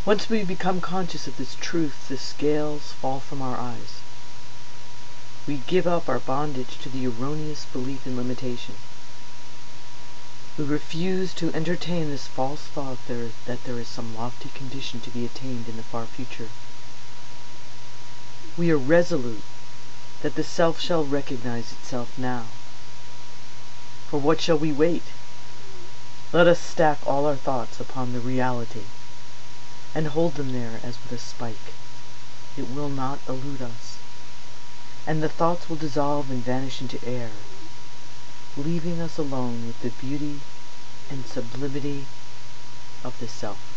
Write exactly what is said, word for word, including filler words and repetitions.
Once we become conscious of this truth, the scales fall from our eyes. We give up our bondage to the erroneous belief in limitation. We refuse to entertain this false thought there, that there is some lofty condition to be attained in the far future. We are resolute that the self shall recognize itself now. For what shall we wait? Let us stack all our thoughts upon the reality, and hold them there as with a spike. It will not elude us, and the thoughts will dissolve and vanish into air, leaving us alone with the beauty and sublimity of the self.